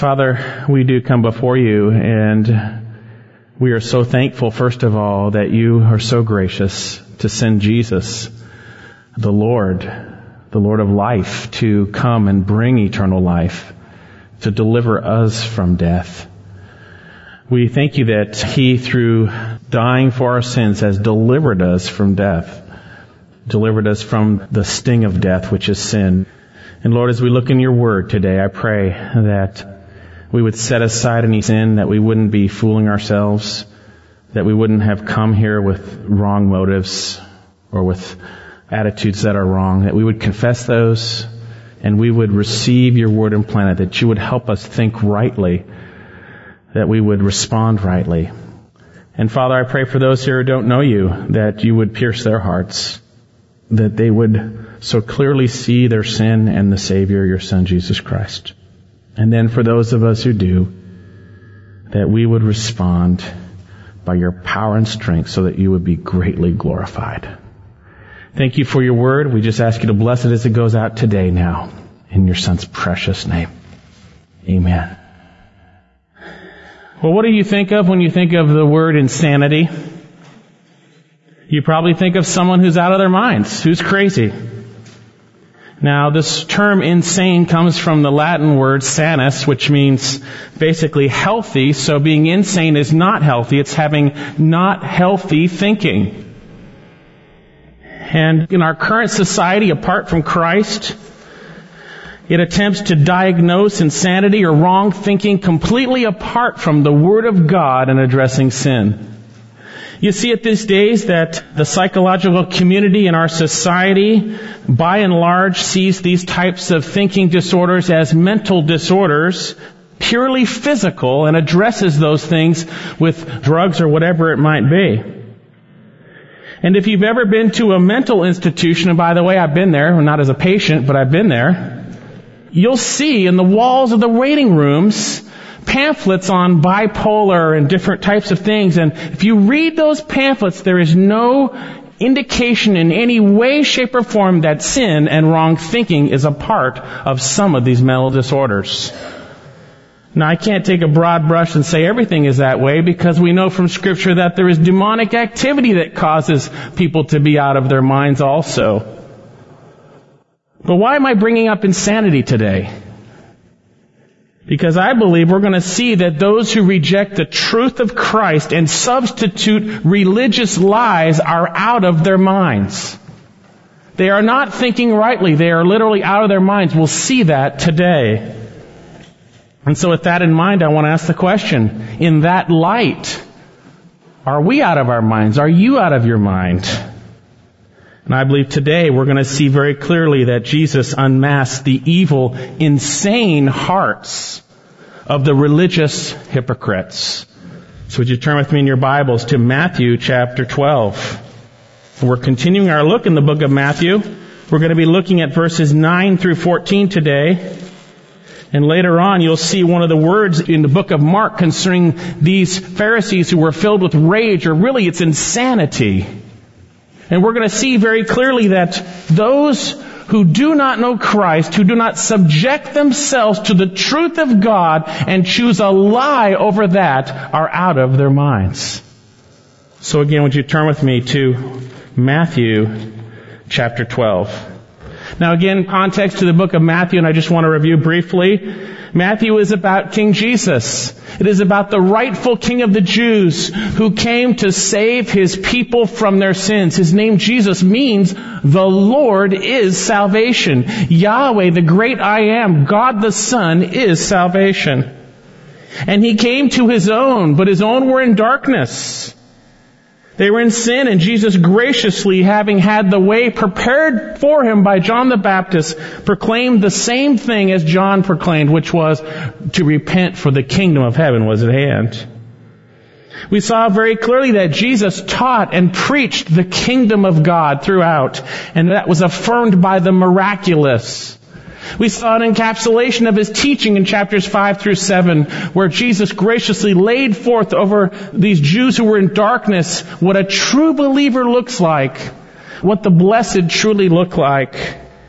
Father, we do come before you, and we are so thankful, first of all, that you are so gracious to send Jesus, the Lord of life, to come and bring eternal life, to deliver us from death. We thank you that he, through dying for our sins, has delivered us from death, delivered us from the sting of death, which is sin. And Lord, as we look in your word today, I pray that we would set aside any sin, that we wouldn't be fooling ourselves, that we wouldn't have come here with wrong motives or with attitudes that are wrong, that we would confess those and we would receive your word implanted, that you would help us think rightly, that we would respond rightly. And Father, I pray for those here who don't know you, that you would pierce their hearts, that they would so clearly see their sin and the Savior, your Son, Jesus Christ. And then for those of us who do, that we would respond by your power and strength so that you would be greatly glorified. Thank you for your word. We just ask you to bless it as it goes out today now. In your Son's precious name. Amen. Well, what do you think of when you think of the word insanity? You probably think of someone who's out of their minds, who's crazy. Now, this term insane comes from the Latin word sanus, which means basically healthy. So being insane is not healthy. It's having not healthy thinking. And in our current society, apart from Christ, it attempts to diagnose insanity or wrong thinking completely apart from the Word of God in addressing sin. You see it these days that the psychological community in our society, by and large, sees these types of thinking disorders as mental disorders, purely physical, and addresses those things with drugs or whatever it might be. And if you've ever been to a mental institution, and by the way, I've been there, not as a patient, but I've been there, you'll see in the walls of the waiting rooms pamphlets on bipolar and different types of things. And if you read those pamphlets, there is no indication in any way, shape, or form that sin and wrong thinking is a part of some of these mental disorders. Now, I can't take a broad brush and say everything is that way, because we know from Scripture that there is demonic activity that causes people to be out of their minds also. But why am I bringing up insanity today? Because I believe we're going to see that those who reject the truth of Christ and substitute religious lies are out of their minds. They are not thinking rightly. They are literally out of their minds. We'll see that today. And so with that in mind, I want to ask the question, in that light, are we out of our minds? Are you out of your mind? And I believe today we're going to see very clearly that Jesus unmasked the evil, insane hearts of the religious hypocrites. So would you turn with me in your Bibles to Matthew chapter 12. We're continuing our look in the book of Matthew. We're going to be looking at verses 9 through 14 today. And later on, you'll see one of the words in the book of Mark concerning these Pharisees who were filled with rage, or really it's insanity. And we're going to see very clearly that those who do not know Christ, who do not subject themselves to the truth of God and choose a lie over that, are out of their minds. So again, would you turn with me to Matthew chapter 12. Now again, context to the book of Matthew, and I just want to review briefly. Matthew is about King Jesus. It is about the rightful King of the Jews who came to save his people from their sins. His name Jesus means the Lord is salvation. Yahweh, the great I am, God the Son, is salvation. And he came to his own, but his own were in darkness. They were in sin, and Jesus graciously, having had the way prepared for him by John the Baptist, proclaimed the same thing as John proclaimed, which was to repent, for the kingdom of heaven was at hand. We saw very clearly that Jesus taught and preached the kingdom of God throughout, and that was affirmed by the miraculous. We saw an encapsulation of his teaching in chapters 5 through 7, where Jesus graciously laid forth over these Jews who were in darkness what a true believer looks like, what the blessed truly look like.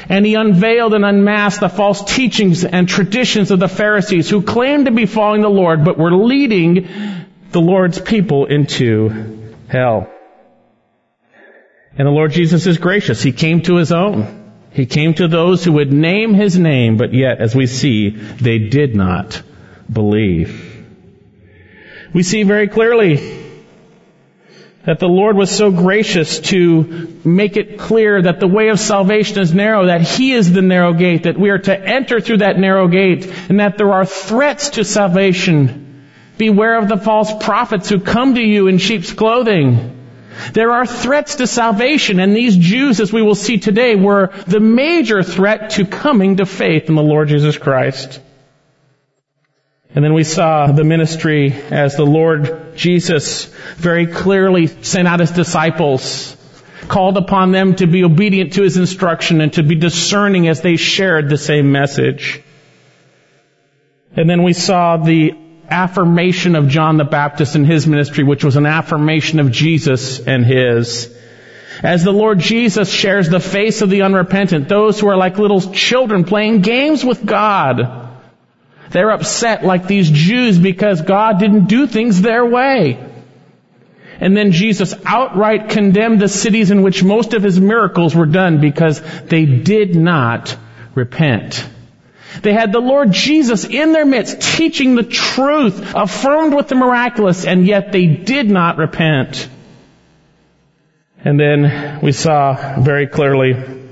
And he unveiled and unmasked the false teachings and traditions of the Pharisees who claimed to be following the Lord but were leading the Lord's people into hell. And the Lord Jesus is gracious. He came to his own. He came to those who would name his name, but yet, as we see, they did not believe. We see very clearly that the Lord was so gracious to make it clear that the way of salvation is narrow, that he is the narrow gate, that we are to enter through that narrow gate, and that there are threats to salvation. Beware of the false prophets who come to you in sheep's clothing. There are threats to salvation, and these Jews, as we will see today, were the major threat to coming to faith in the Lord Jesus Christ. And then we saw the ministry as the Lord Jesus very clearly sent out his disciples, called upon them to be obedient to his instruction and to be discerning as they shared the same message. And then we saw the affirmation of John the Baptist in his ministry, which was an affirmation of Jesus and his. As the Lord Jesus shares the face of the unrepentant, those who are like little children playing games with God. They're upset like these Jews because God didn't do things their way. And then Jesus outright condemned the cities in which most of his miracles were done because they did not repent. They had the Lord Jesus in their midst teaching the truth, affirmed with the miraculous, and yet they did not repent. And then we saw very clearly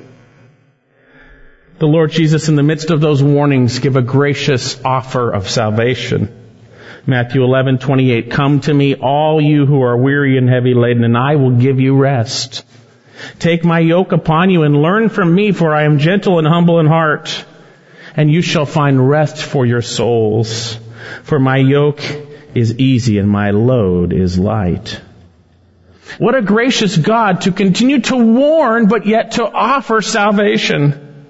the Lord Jesus in the midst of those warnings give a gracious offer of salvation. Matthew 11:28, "Come to me, all you who are weary and heavy laden, and I will give you rest. Take my yoke upon you and learn from me, for I am gentle and humble in heart, and you shall find rest for your souls. For my yoke is easy and my load is light." What a gracious God to continue to warn, but yet to offer salvation.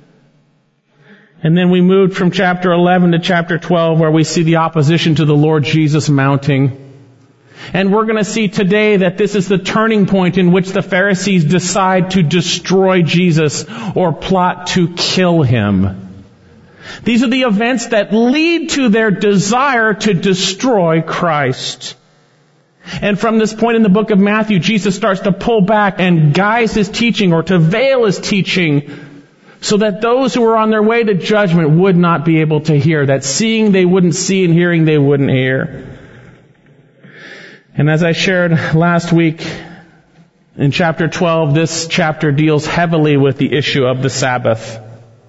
And then we moved from chapter 11 to chapter 12, where we see the opposition to the Lord Jesus mounting. And we're going to see today that this is the turning point in which the Pharisees decide to destroy Jesus or plot to kill him. These are the events that lead to their desire to destroy Christ. And from this point in the book of Matthew, Jesus starts to pull back and guise his teaching, or to veil his teaching, so that those who were on their way to judgment would not be able to hear. That seeing they wouldn't see, and hearing they wouldn't hear. And as I shared last week, in chapter 12, this chapter deals heavily with the issue of the Sabbath.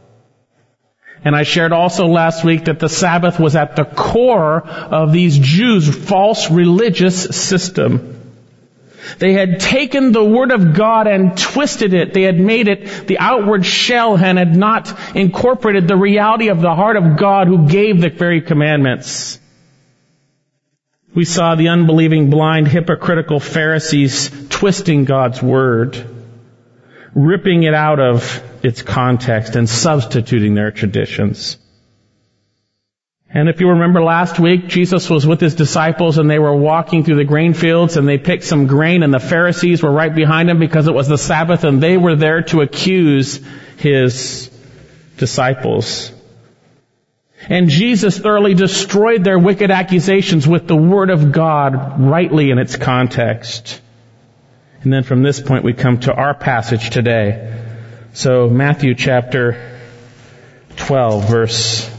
And I shared also last week that the Sabbath was at the core of these Jews' false religious system. They had taken the Word of God and twisted it. They had made it the outward shell and had not incorporated the reality of the heart of God who gave the very commandments. We saw the unbelieving, blind, hypocritical Pharisees twisting God's Word, ripping it out of its context and substituting their traditions. And if you remember last week, Jesus was with his disciples and they were walking through the grain fields and they picked some grain, and the Pharisees were right behind him because it was the Sabbath, and they were there to accuse his disciples. And Jesus thoroughly destroyed their wicked accusations with the Word of God rightly in its context. And then from this point we come to our passage today. So Matthew chapter 12, verse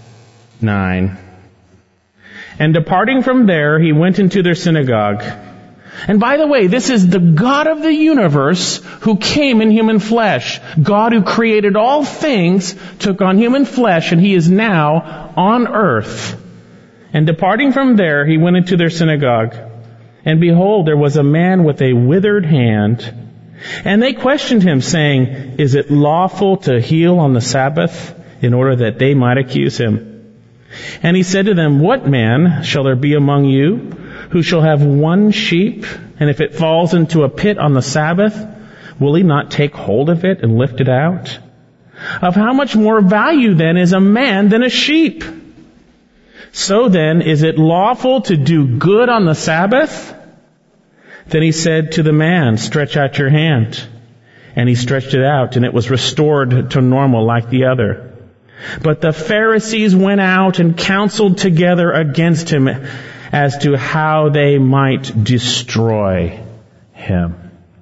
9. "And departing from there, he went into their synagogue." And by the way, this is the God of the universe who came in human flesh. God who created all things took on human flesh, and he is now on earth. "And departing from there, he went into their synagogue. And behold, there was a man with a withered hand. And they questioned him, saying, 'Is it lawful to heal on the Sabbath?' in order that they might accuse him. And he said to them, 'What man shall there be among you who shall have one sheep, and if it falls into a pit on the Sabbath, will he not take hold of it and lift it out? Of how much more value then is a man than a sheep? So then, is it lawful to do good on the Sabbath?' Then he said to the man, 'Stretch out your hand.' And he stretched it out, and it was restored to normal like the other. But the Pharisees went out and counseled together against him as to how they might destroy him.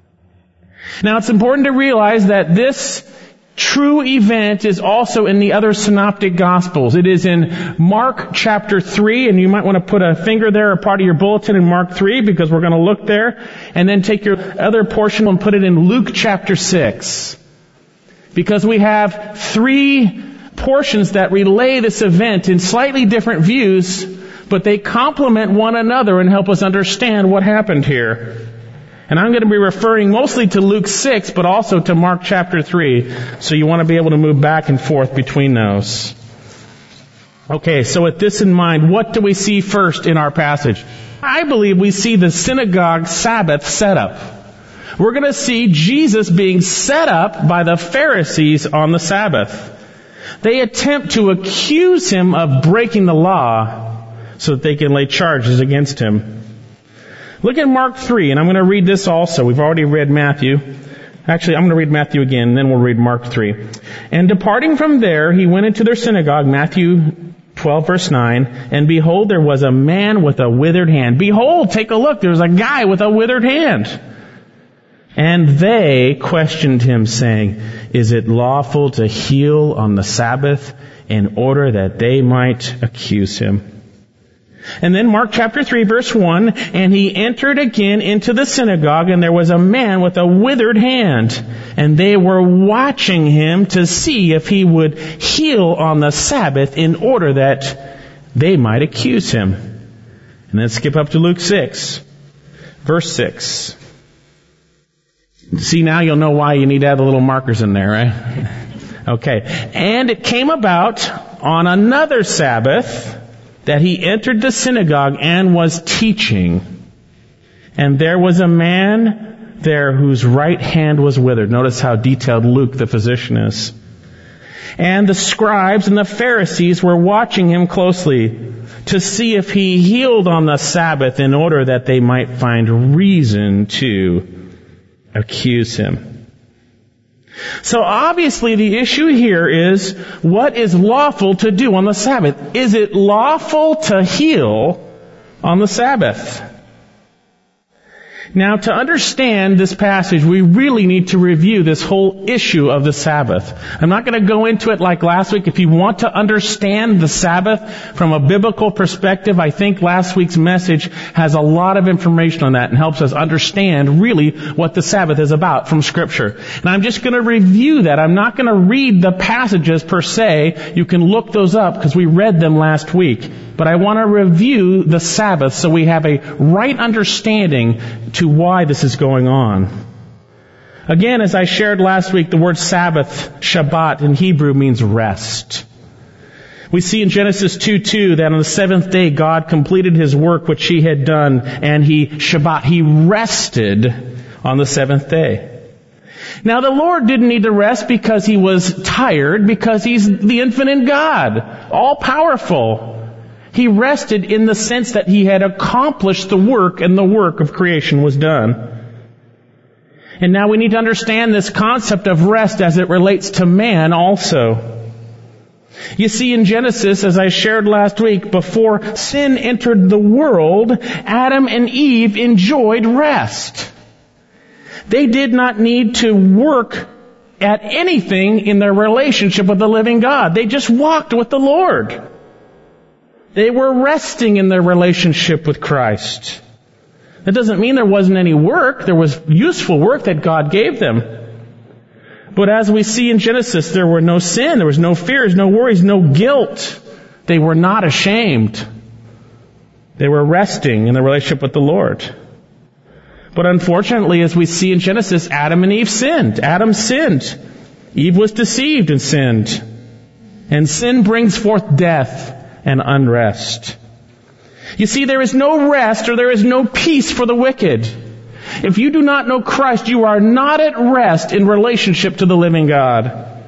Now it's important to realize that this true event is also in the other synoptic gospels. It is in Mark chapter 3, and you might want to put a finger there or part of your bulletin in Mark 3 because we're going to look there, and then take your other portion and put it in Luke chapter 6. Because we have 3 portions that relay this event in slightly different views, but they complement one another and help us understand what happened here. And I'm going to be referring mostly to Luke 6, but also to Mark chapter 3. So you want to be able to move back and forth between those. Okay, so with this in mind, what do we see first in our passage? I believe we see the synagogue Sabbath setup. We're going to see Jesus being set up by the Pharisees on the Sabbath. They attempt to accuse him of breaking the law so that they can lay charges against him. Look at Mark 3, and I'm going to read this also. We've already read Matthew. Actually, I'm going to read Matthew again, and then we'll read Mark 3. And departing from there, he went into their synagogue, Matthew 12, verse 9, and behold, there was a man with a withered hand. Behold, take a look, there's a guy with a withered hand. And they questioned him, saying, is it lawful to heal on the Sabbath, in order that they might accuse him? And then Mark chapter 3 verse 1, and he entered again into the synagogue, and there was a man with a withered hand. And they were watching him to see if he would heal on the Sabbath, in order that they might accuse him. And then skip up to Luke 6, verse 6. See, now you'll know why you need to have the little markers in there, right? Okay. And it came about on another Sabbath that he entered the synagogue and was teaching. And there was a man there whose right hand was withered. Notice how detailed Luke, the physician, is. And the scribes and the Pharisees were watching him closely to see if he healed on the Sabbath, in order that they might find reason to accuse him. So obviously the issue here is, what is lawful to do on the Sabbath? Is it lawful to heal on the Sabbath? Now, to understand this passage, we really need to review this whole issue of the Sabbath. I'm not going to go into it like last week. If you want to understand the Sabbath from a biblical perspective, I think last week's message has a lot of information on that and helps us understand really what the Sabbath is about from Scripture. And I'm just going to review that. I'm not going to read the passages per se. You can look those up because we read them last week. But I want to review the Sabbath so we have a right understanding to why this is going on. Again, as I shared last week, the word Sabbath, Shabbat, in Hebrew means rest. We see in Genesis 2:2 that on the seventh day God completed His work which He had done, and He rested on the seventh day. Now the Lord didn't need to rest because He was tired, because He's the infinite God, all powerful. He rested in the sense that He had accomplished the work, and the work of creation was done. And now we need to understand this concept of rest as it relates to man also. You see, in Genesis, as I shared last week, before sin entered the world, Adam and Eve enjoyed rest. They did not need to work at anything in their relationship with the living God. They just walked with the Lord. They were resting in their relationship with Christ. That doesn't mean there wasn't any work. There was useful work that God gave them. But as we see in Genesis, there were no sin, there was no fears, no worries, no guilt. They were not ashamed. They were resting in their relationship with the Lord. But unfortunately, as we see in Genesis, Adam and Eve sinned. Adam sinned. Eve was deceived and sinned. And sin brings forth death and unrest. You see, there is no rest, or there is no peace for the wicked. If you do not know Christ, you are not at rest in relationship to the living God.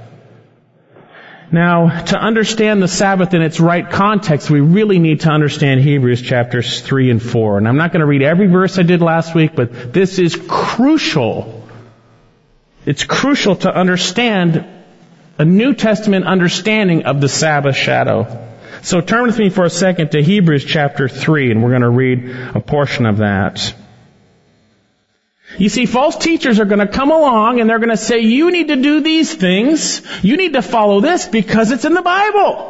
Now, to understand the Sabbath in its right context, we really need to understand Hebrews chapters 3 and 4. And I'm not going to read every verse I did last week, but this is crucial It's crucial to understand a New Testament understanding of the Sabbath shadow. So turn with me for a second to Hebrews chapter 3, and we're going to read a portion of that. You see, false teachers are going to come along and they're going to say, you need to do these things. You need to follow this because it's in the Bible.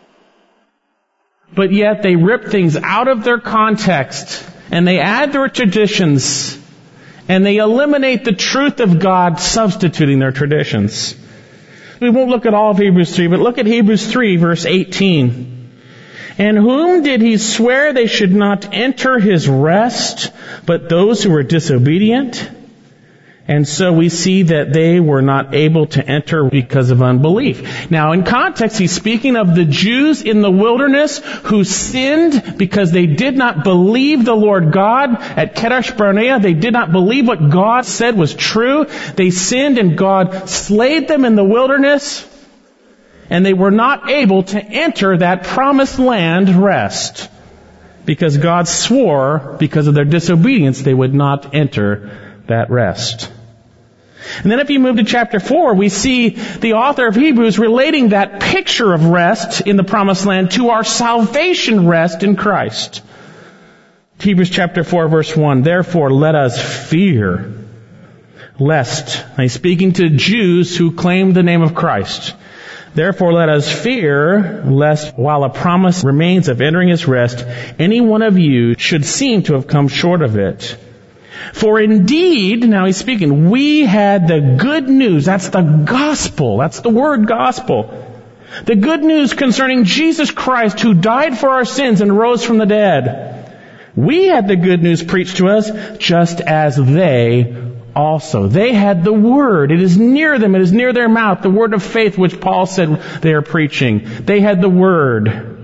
But yet they rip things out of their context and they add their traditions and they eliminate the truth of God, substituting their traditions. We won't look at all of Hebrews 3, but look at Hebrews 3, verse 18. And whom did he swear they should not enter his rest, but those who were disobedient? And so we see that they were not able to enter because of unbelief. Now, in context, he's speaking of the Jews in the wilderness who sinned because they did not believe the Lord God at Kadesh Barnea. They did not believe what God said was true. They sinned and God slayed them in the wilderness. And they were not able to enter that promised land rest because God swore because of their disobedience they would not enter that rest. And then if you move to chapter 4, we see the author of Hebrews relating that picture of rest in the promised land to our salvation rest in Christ. Hebrews chapter 4 verse 1, therefore let us fear lest, now he's speaking to Jews who claim the name of Christ. Therefore let us fear lest while a promise remains of entering his rest, any one of you should seem to have come short of it. For indeed, now he's speaking, we had the good news. That's the gospel. That's the word gospel. The good news concerning Jesus Christ who died for our sins and rose from the dead. We had the good news preached to us just as they also. They had the word. It is near them. It is near their mouth. The word of faith which Paul said they are preaching. They had the word.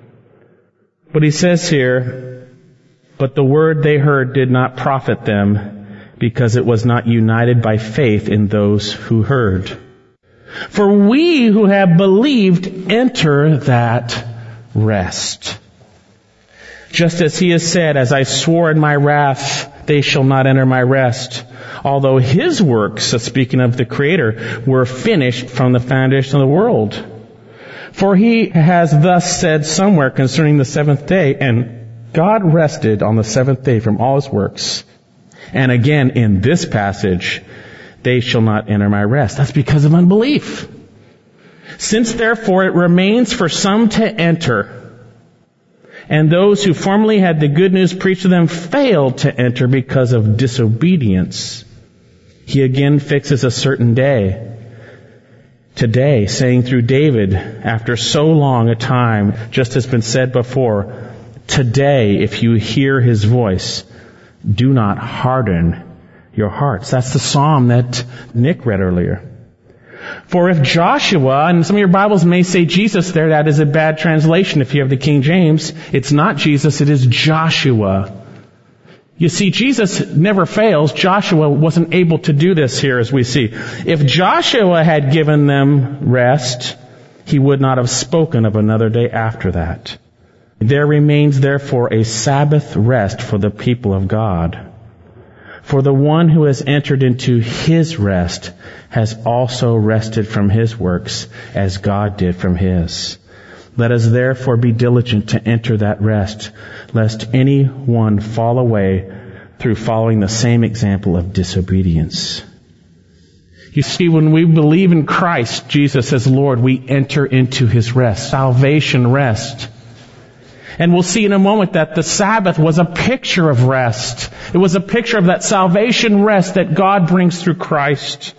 But he says here, but the word they heard did not profit them because it was not united by faith in those who heard. For we who have believed enter that rest. Just as he has said, as I swore in my wrath, they shall not enter my rest. Although his works, speaking of the Creator, were finished from the foundation of the world. For he has thus said somewhere concerning the seventh day, and God rested on the seventh day from all his works. And again, in this passage, they shall not enter my rest. That's because of unbelief. Since therefore it remains for some to enter, and those who formerly had the good news preached to them failed to enter because of disobedience, he again fixes a certain day, today, saying through David, after so long a time, just has been said before, today, if you hear his voice, do not harden your hearts. That's the psalm that Nick read earlier. For if Joshua, and some of your Bibles may say Jesus there, that is a bad translation if you have the King James. It's not Jesus, it is Joshua. You see, Jesus never fails. Joshua wasn't able to do this here as we see. If Joshua had given them rest, he would not have spoken of another day after that. There remains therefore a Sabbath rest for the people of God. For the one who has entered into his rest has also rested from his works as God did from his. Let us therefore be diligent to enter that rest, lest any one fall away through following the same example of disobedience. You see, when we believe in Christ, Jesus as Lord, we enter into his rest, salvation rest. And we'll see in a moment that the Sabbath was a picture of rest. It was a picture of that salvation rest that God brings through Christ.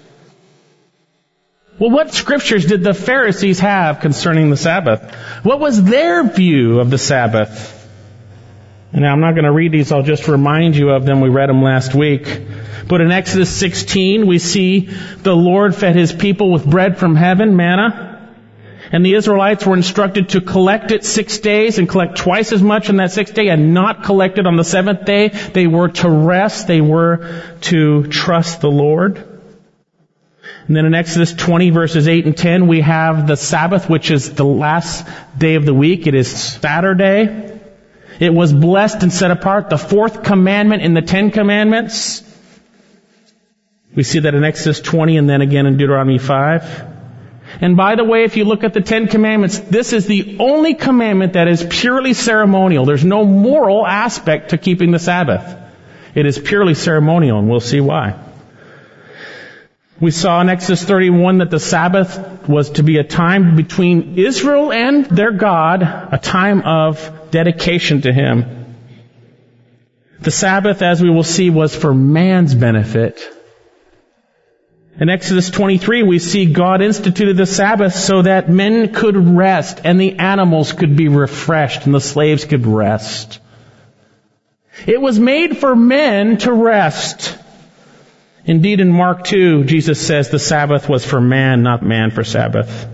Well, what scriptures did the Pharisees have concerning the Sabbath? What was their view of the Sabbath? And now I'm not going to read these, I'll just remind you of them. We read them last week. But in Exodus 16, we see the Lord fed his people with bread from heaven, manna. And the Israelites were instructed to collect it 6 days and collect twice as much on that 6th day and not collect it on the 7th day. They were to rest. They were to trust the Lord. And then in Exodus 20 verses 8 and 10, we have the Sabbath, which is the last day of the week. It is Saturday. It was blessed and set apart, the 4th commandment in the 10 commandments. We see that in Exodus 20 and then again in Deuteronomy 5. And by the way, if you look at the Ten Commandments, this is the only commandment that is purely ceremonial. There's no moral aspect to keeping the Sabbath. It is purely ceremonial, and we'll see why. We saw in Exodus 31 that the Sabbath was to be a time between Israel and their God, a time of dedication to Him. The Sabbath, as we will see, was for man's benefit. In Exodus 23, we see God instituted the Sabbath so that men could rest and the animals could be refreshed and the slaves could rest. It was made for men to rest. Indeed, in Mark 2, Jesus says the Sabbath was for man, not man for Sabbath.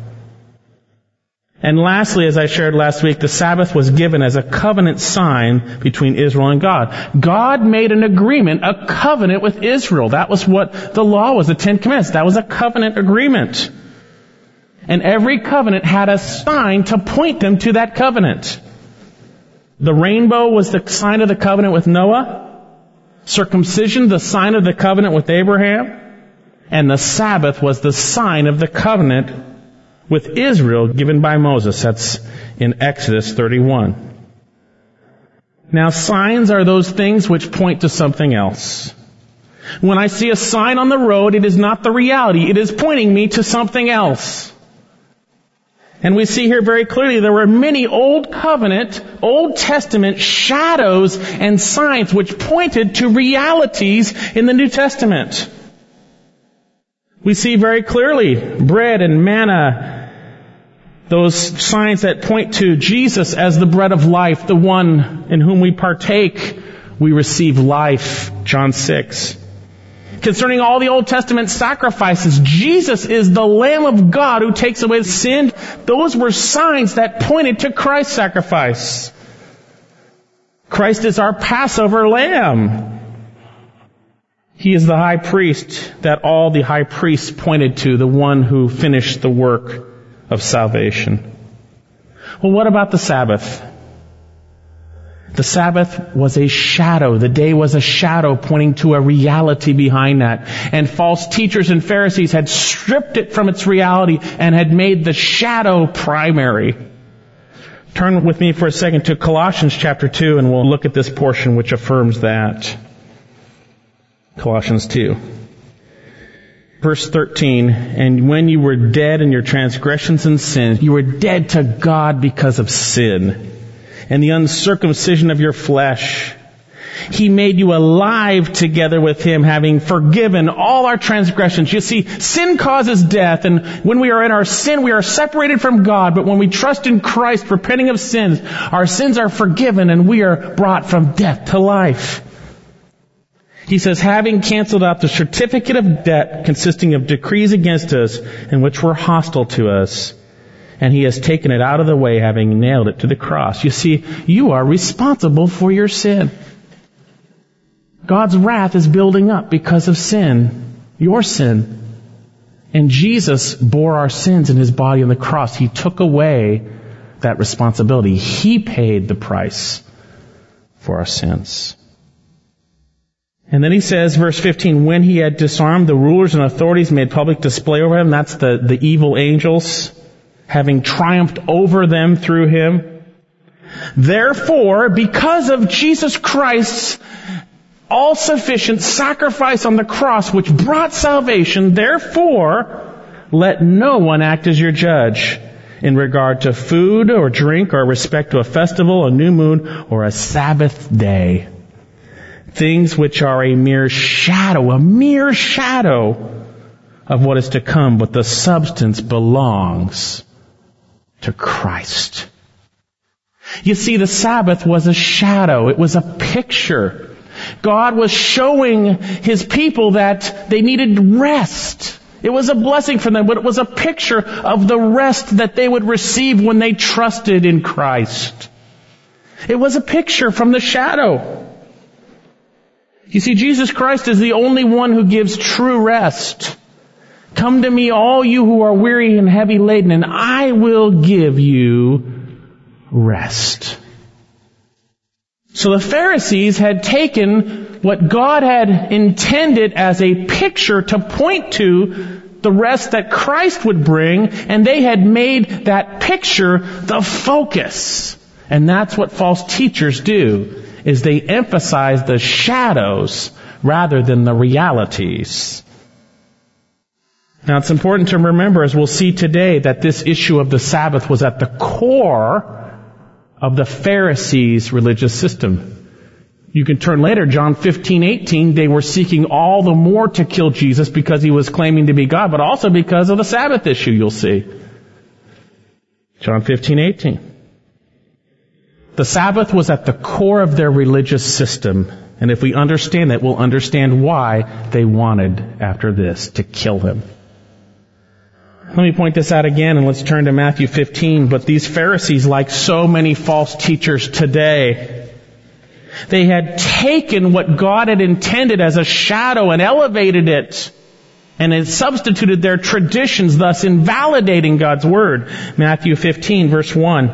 And lastly, as I shared last week, the Sabbath was given as a covenant sign between Israel and God. God made an agreement, a covenant with Israel. That was what the law was, the Ten Commandments. That was a covenant agreement. And every covenant had a sign to point them to that covenant. The rainbow was the sign of the covenant with Noah. Circumcision, the sign of the covenant with Abraham. And the Sabbath was the sign of the covenant with Israel given by Moses. That's in Exodus 31. Now, signs are those things which point to something else. When I see a sign on the road, it is not the reality. It is pointing me to something else. And we see here very clearly there were many Old Covenant, Old Testament shadows and signs which pointed to realities in the New Testament. We see very clearly bread and manna, those signs that point to Jesus as the bread of life, the one in whom we partake, we receive life, John 6. Concerning all the Old Testament sacrifices, Jesus is the Lamb of God who takes away sin. Those were signs that pointed to Christ's sacrifice. Christ is our Passover Lamb. He is the high priest that all the high priests pointed to, the one who finished the work of salvation. Well, what about the Sabbath? The Sabbath was a shadow. The day was a shadow pointing to a reality behind that. And false teachers and Pharisees had stripped it from its reality and had made the shadow primary. Turn with me for a second to Colossians chapter 2 and we'll look at this portion which affirms that. Colossians 2. Verse 13, and when you were dead in your transgressions and sins, you were dead to God because of sin and the uncircumcision of your flesh. He made you alive together with Him, having forgiven all our transgressions. You see, sin causes death, and when we are in our sin, we are separated from God. But when we trust in Christ, repenting of sins, our sins are forgiven and we are brought from death to life. He says, having canceled out the certificate of debt consisting of decrees against us and which were hostile to us, and He has taken it out of the way, having nailed it to the cross. You see, you are responsible for your sin. God's wrath is building up because of sin, your sin. And Jesus bore our sins in His body on the cross. He took away that responsibility. He paid the price for our sins. And then he says, verse 15, when He had disarmed the rulers and authorities, made public display over them, that's the evil angels, having triumphed over them through Him. Therefore, because of Jesus Christ's all-sufficient sacrifice on the cross, which brought salvation, therefore, let no one act as your judge in regard to food or drink or respect to a festival, a new moon, or a Sabbath day. Things which are a mere shadow of what is to come, but the substance belongs to Christ. You see, the Sabbath was a shadow. It was a picture. God was showing His people that they needed rest. It was a blessing for them, but it was a picture of the rest that they would receive when they trusted in Christ. It was a picture from the shadow. You see, Jesus Christ is the only one who gives true rest. Come to me, all you who are weary and heavy laden, and I will give you rest. So the Pharisees had taken what God had intended as a picture to point to the rest that Christ would bring, and they had made that picture the focus. And that's what false teachers do, is they emphasize the shadows rather than the realities. Now it's important to remember, as we'll see today, that this issue of the Sabbath was at the core of the Pharisees' religious system. You can turn later, John 15:18, they were seeking all the more to kill Jesus because he was claiming to be God, but also because of the Sabbath issue, you'll see. John 15:18. The Sabbath was at the core of their religious system, and if we understand that, we'll understand why they wanted, after this, to kill him. Let me point this out again, and let's turn to Matthew 15. But these Pharisees, like so many false teachers today, they had taken what God had intended as a shadow and elevated it, and had substituted their traditions, thus invalidating God's Word. Matthew 15, verse 1.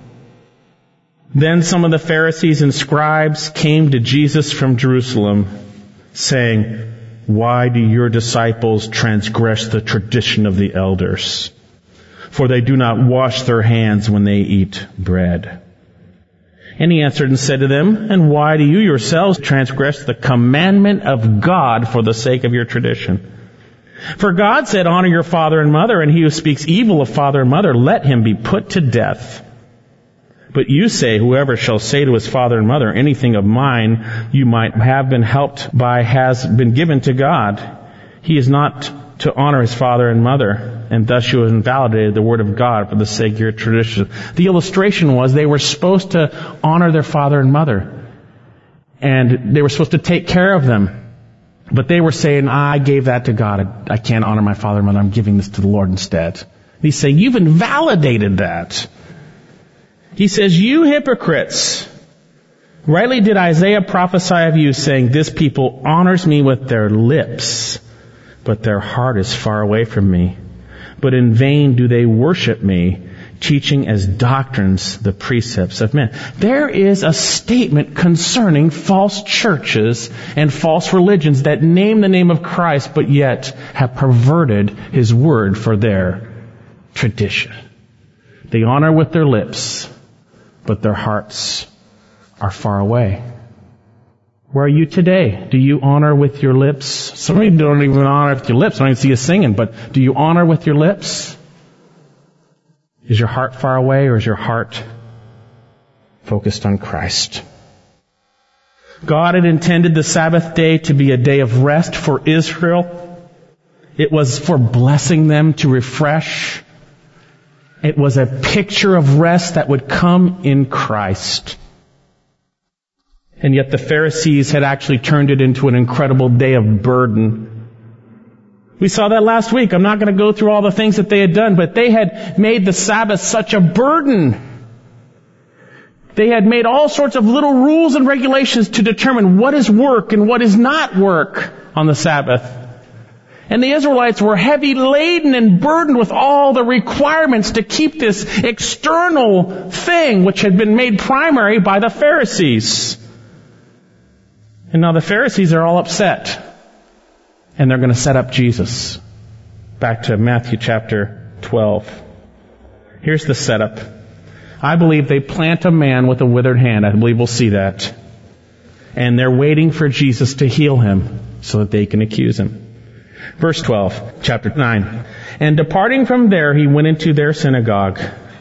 Then some of the Pharisees and scribes came to Jesus from Jerusalem, saying, "Why do your disciples transgress the tradition of the elders? For they do not wash their hands when they eat bread." And he answered and said to them, "And why do you yourselves transgress the commandment of God for the sake of your tradition? For God said, 'Honor your father and mother,' and he who speaks evil of father and mother, let him be put to death. But you say, whoever shall say to his father and mother, 'Anything of mine you might have been helped by has been given to God,' he is not to honor his father and mother, and thus you have invalidated the word of God for the sake of your tradition." The illustration was they were supposed to honor their father and mother, and they were supposed to take care of them. But they were saying, "I gave that to God. I can't honor my father and mother. I'm giving this to the Lord instead." He's saying, you've invalidated that. He says, "You hypocrites, rightly did Isaiah prophesy of you, saying, 'This people honors me with their lips, but their heart is far away from me. But in vain do they worship me, teaching as doctrines the precepts of men.'" There is a statement concerning false churches and false religions that name the name of Christ, but yet have perverted His word for their tradition. They honor with their lips, but their hearts are far away. Where are you today? Do you honor with your lips? Some of you don't even honor with your lips. I don't even see you singing, but do you honor with your lips? Is your heart far away, or is your heart focused on Christ? God had intended the Sabbath day to be a day of rest for Israel. It was for blessing them, to refresh. It was a picture of rest that would come in Christ. And yet the Pharisees had actually turned it into an incredible day of burden. We saw that last week. I'm not going to go through all the things that they had done, but they had made the Sabbath such a burden. They had made all sorts of little rules and regulations to determine what is work and what is not work on the Sabbath. And the Israelites were heavy laden and burdened with all the requirements to keep this external thing which had been made primary by the Pharisees. And now the Pharisees are all upset. And they're going to set up Jesus. Back to Matthew chapter 12. Here's the setup. I believe they plant a man with a withered hand. I believe we'll see that. And they're waiting for Jesus to heal him so that they can accuse him. Verse 12, chapter 9. "And departing from there, he went into their synagogue.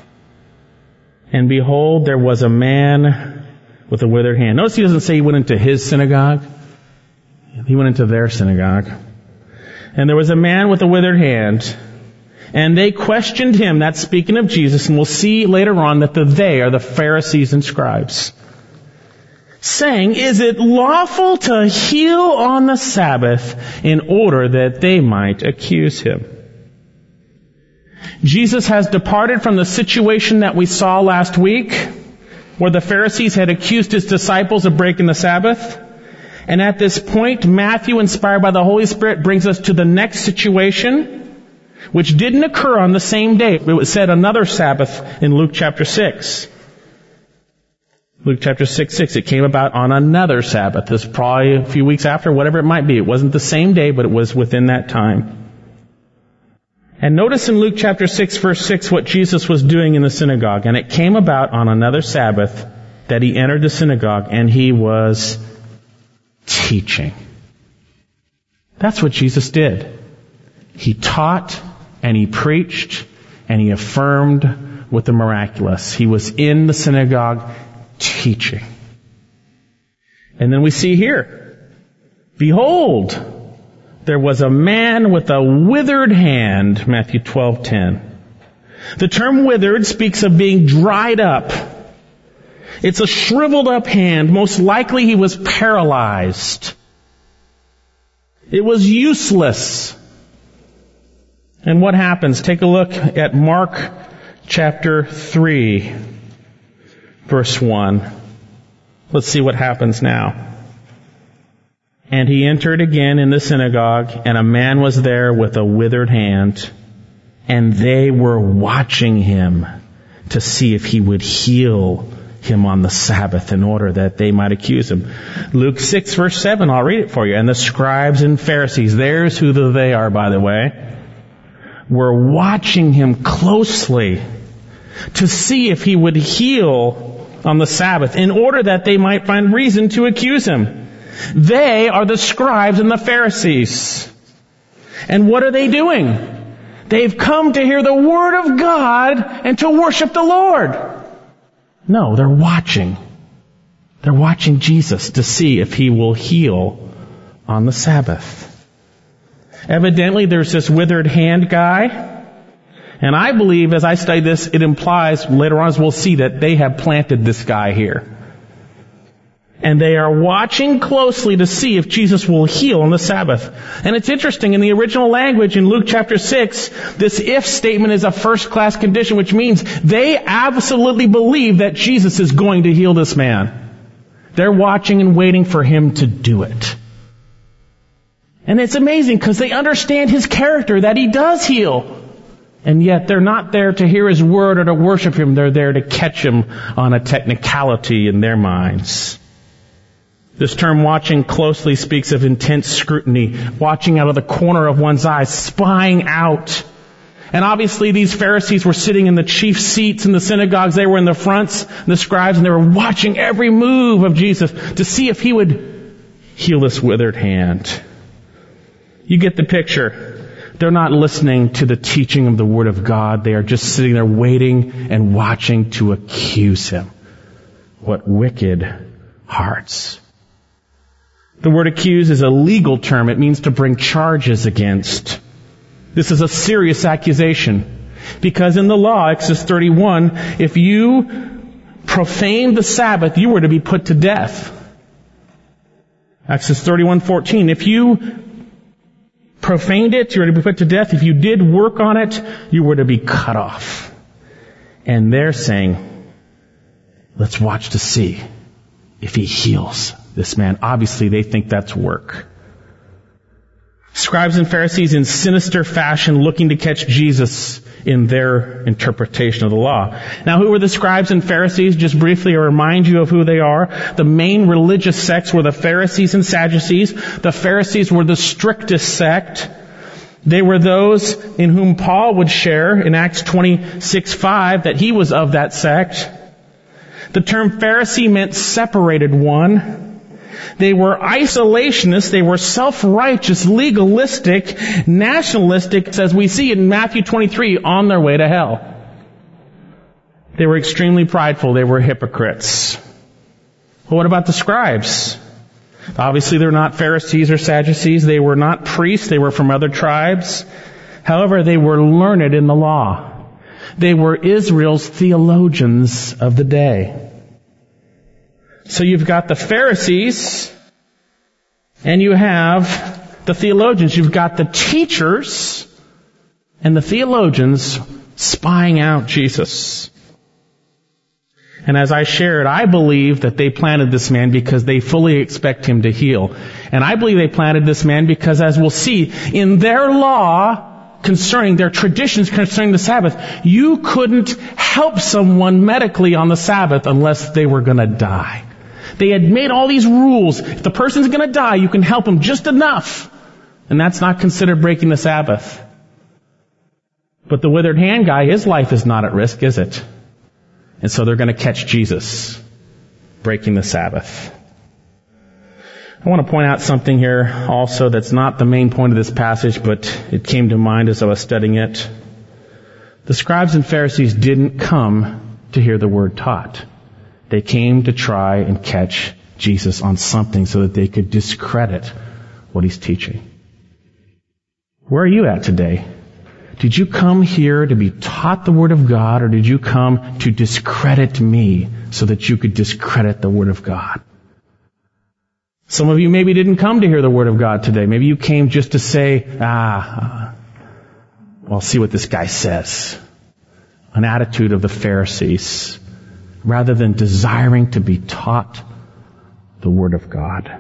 And behold, there was a man with a withered hand." Notice he doesn't say he went into his synagogue. He went into their synagogue. "And there was a man with a withered hand. And they questioned him," that's speaking of Jesus, and we'll see later on that the they are the Pharisees and scribes, saying, "Is it lawful to heal on the Sabbath?" in order that they might accuse him. Jesus has departed from the situation that we saw last week, where the Pharisees had accused his disciples of breaking the Sabbath. And at this point, Matthew, inspired by the Holy Spirit, brings us to the next situation, which didn't occur on the same day. It was said another Sabbath in Luke chapter 6. Luke chapter 6:6, it came about on another Sabbath. This is probably a few weeks after, whatever it might be. It wasn't the same day, but it was within that time. And notice in Luke chapter 6, verse 6, what Jesus was doing in the synagogue. And it came about on another Sabbath that he entered the synagogue and he was teaching. That's what Jesus did. He taught and he preached and he affirmed with the miraculous. He was in the synagogue teaching. And then we see here, behold, there was a man with a withered hand, Matthew 12:10. The term withered speaks of being dried up. It's a shriveled up hand. Most likely he was paralyzed. It was useless. And what happens? Take a look at Mark chapter 3, verse 1. Let's see what happens now. And he entered again in the synagogue, and a man was there with a withered hand, and they were watching him to see if he would heal him on the Sabbath in order that they might accuse him. Luke 6, verse 7, I'll read it for you. And the scribes and Pharisees, there's who they are, by the way, were watching him closely to see if he would heal on the Sabbath in order that they might find reason to accuse him. They are the scribes and the Pharisees. And what are they doing? They've come to hear the Word of God and to worship the Lord. No, they're watching. They're watching Jesus to see if he will heal on the Sabbath. Evidently, there's this withered hand guy. And I believe, as I study this, it implies, later on as we'll see, that they have planted this guy here. And they are watching closely to see if Jesus will heal on the Sabbath. And it's interesting, in the original language in Luke chapter 6, this if statement is a first-class condition, which means they absolutely believe that Jesus is going to heal this man. They're watching and waiting for him to do it. And it's amazing because they understand his character, that he does heal. And yet they're not there to hear his word or to worship him. They're there to catch him on a technicality in their minds. This term watching closely speaks of intense scrutiny, watching out of the corner of one's eye, spying out. And obviously these Pharisees were sitting in the chief seats in the synagogues. They were in the fronts, the scribes, and they were watching every move of Jesus to see if he would heal this withered hand. You get the picture. They're not listening to the teaching of the Word of God. They are just sitting there waiting and watching to accuse him. What wicked hearts. The word accuse is a legal term. It means to bring charges against. This is a serious accusation. Because in the law, Exodus 31, if you profaned the Sabbath, you were to be put to death. Exodus 31:14, if you profaned it, you were to be put to death. If you did work on it, you were to be cut off. And they're saying, let's watch to see if he heals this man. Obviously, they think that's work. Scribes and Pharisees in sinister fashion looking to catch Jesus in their interpretation of the law. Now, who were the scribes and Pharisees? Just briefly, I'll remind you of who they are. The main religious sects were the Pharisees and Sadducees. The Pharisees were the strictest sect. They were those in whom Paul would share in Acts 26:5 that he was of that sect. The term Pharisee meant separated one. They were isolationists, they were self-righteous, legalistic, nationalistic, as we see in Matthew 23, on their way to hell. They were extremely prideful, they were hypocrites. Well, what about the scribes? Obviously they're not Pharisees or Sadducees, they were not priests, they were from other tribes. However, they were learned in the law. They were Israel's theologians of the day. So you've got the Pharisees, and you have the theologians. You've got the teachers and the theologians spying out Jesus. And as I shared, I believe that they planted this man because they fully expect him to heal. And I believe they planted this man because, as we'll see, in their law, concerning their traditions concerning the Sabbath. You couldn't help someone medically on the Sabbath unless they were going to die. They had made all these rules. If the person's going to die, you can help him just enough. And that's not considered breaking the Sabbath. But the withered hand guy, his life is not at risk, is it? And so they're going to catch Jesus breaking the Sabbath. I want to point out something here also that's not the main point of this passage, but it came to mind as I was studying it. The scribes and Pharisees didn't come to hear the word taught. They came to try and catch Jesus on something so that they could discredit what he's teaching. Where are you at today? Did you come here to be taught the Word of God, or did you come to discredit me so that you could discredit the Word of God? Some of you maybe didn't come to hear the Word of God today. Maybe you came just to say, well, see what this guy says. An attitude of the Pharisees, rather than desiring to be taught the Word of God.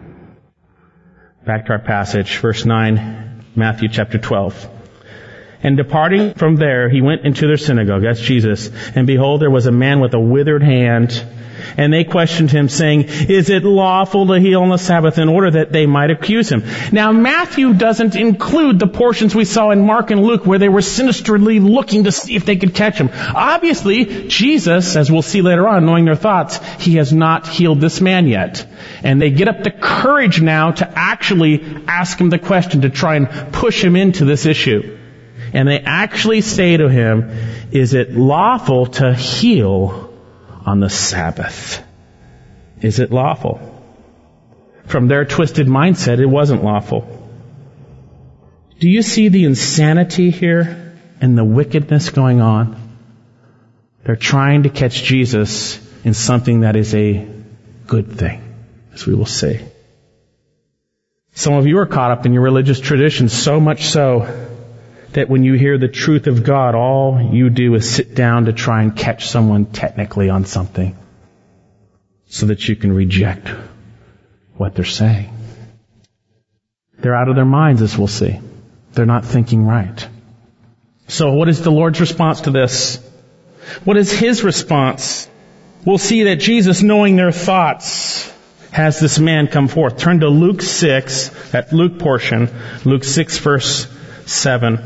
Back to our passage, verse 9, Matthew chapter 12. And departing from there, he went into their synagogue, that's Jesus, and behold, there was a man with a withered hand. And they questioned him, saying, is it lawful to heal on the Sabbath, in order that they might accuse him? Now, Matthew doesn't include the portions we saw in Mark and Luke where they were sinisterly looking to see if they could catch him. Obviously, Jesus, as we'll see later on, knowing their thoughts, he has not healed this man yet. And they get up the courage now to actually ask him the question, to try and push him into this issue. And they actually say to him, is it lawful to heal on the Sabbath? Is it lawful? From their twisted mindset, it wasn't lawful. Do you see the insanity here and the wickedness going on? They're trying to catch Jesus in something that is a good thing, as we will see. Some of you are caught up in your religious traditions, so much so that when you hear the truth of God, all you do is sit down to try and catch someone technically on something so that you can reject what they're saying. They're out of their minds, as we'll see. They're not thinking right. So what is the Lord's response to this? What is His response? We'll see that Jesus, knowing their thoughts, has this man come forth. Turn to Luke 6, that Luke portion, Luke 6 verse 7.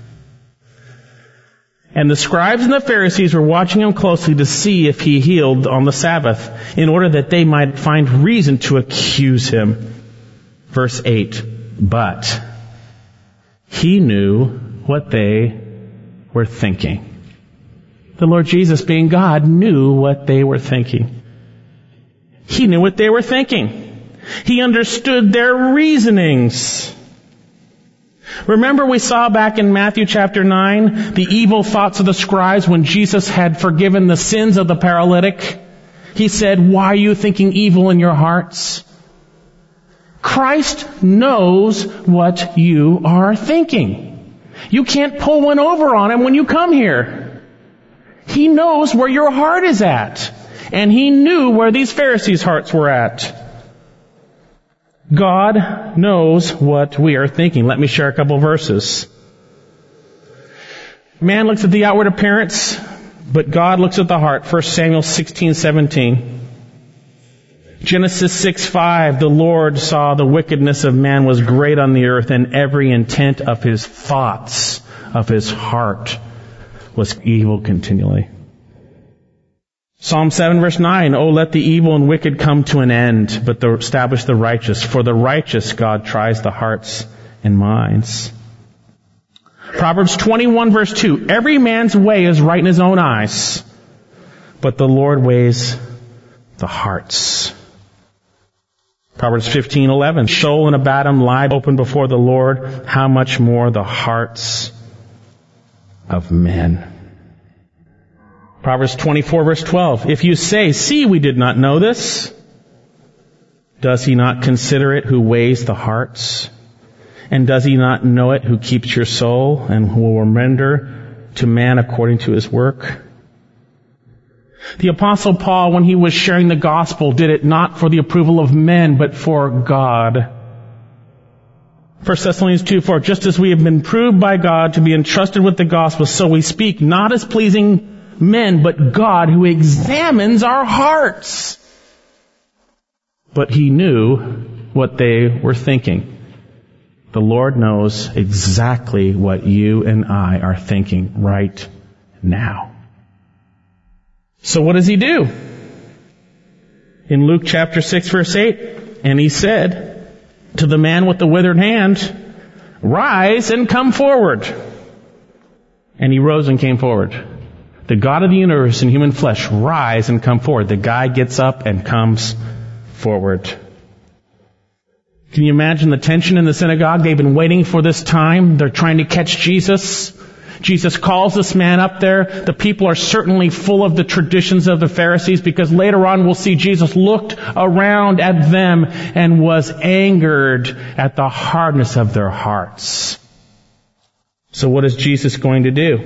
And the scribes and the Pharisees were watching him closely to see if he healed on the Sabbath, in order that they might find reason to accuse him. Verse 8. But he knew what they were thinking. The Lord Jesus, being God, knew what they were thinking. He knew what they were thinking. He understood their reasonings. Remember we saw back in Matthew chapter 9 the evil thoughts of the scribes when Jesus had forgiven the sins of the paralytic. He said, why are you thinking evil in your hearts? Christ knows what you are thinking. You can't pull one over on Him when you come here. He knows where your heart is at. And He knew where these Pharisees' hearts were at. God knows what we are thinking. Let me share a couple verses. Man looks at the outward appearance, but God looks at the heart. 1 Samuel 16:17. Genesis 6:5. The Lord saw the wickedness of man was great on the earth, and every intent of his thoughts, of his heart, was evil continually. Psalm 7 verse 9, oh, let the evil and wicked come to an end, but establish the righteous. For the righteous God tries the hearts and minds. Proverbs 21 verse 2, every man's way is right in his own eyes, but the Lord weighs the hearts. Proverbs 15:11, Sheol and Abaddon lie open before the Lord, how much more the hearts of men. Proverbs 24 verse 12. If you say, see, we did not know this, does He not consider it who weighs the hearts? And does He not know it who keeps your soul and who will render to man according to his work? The Apostle Paul, when he was sharing the gospel, did it not for the approval of men, but for God. 1 Thessalonians 2:4, just as we have been proved by God to be entrusted with the gospel, so we speak not as pleasing men, but God who examines our hearts. But he knew what they were thinking. The Lord knows exactly what you and I are thinking right now. So what does he do? In Luke chapter 6 verse 8, and he said to the man with the withered hand, rise and come forward. And he rose and came forward. The God of the universe in human flesh, rise and come forward. The guy gets up and comes forward. Can you imagine the tension in the synagogue? They've been waiting for this time. They're trying to catch Jesus. Jesus calls this man up there. The people are certainly full of the traditions of the Pharisees, because later on we'll see Jesus looked around at them and was angered at the hardness of their hearts. So what is Jesus going to do?